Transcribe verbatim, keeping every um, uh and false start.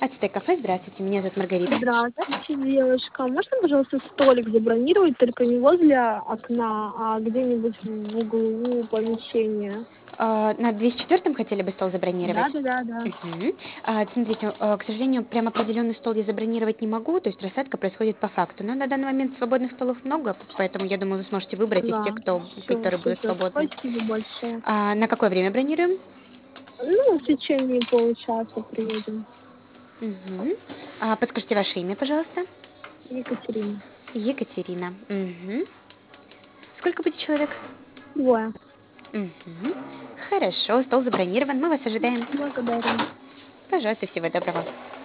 Ацтек кафе, здравствуйте, меня зовут Маргарита. Здравствуйте, девушка. Можно, пожалуйста, столик забронировать, только не возле окна, а где-нибудь в углу помещения? А, на двести четвёртом хотели бы стол забронировать? Да-да-да-да. Мгм. А, смотрите, а, к сожалению, прям определенный стол я забронировать не могу, то есть рассадка происходит по факту. Но на данный момент свободных столов много, поэтому я думаю, вы сможете выбрать из тех, Ага. кто, Всё, которые будут супер. свободны. Спасибо большое. А, на какое время бронируем? Ну, в течение получаса приедем. Мгм. А, подскажите ваше имя, пожалуйста. Екатерина. Екатерина. Мгм. Сколько будет человек? Двое. Мгм. Хорошо, стол забронирован, мы вас ожидаем. Благодарю. Пожалуйста, всего доброго.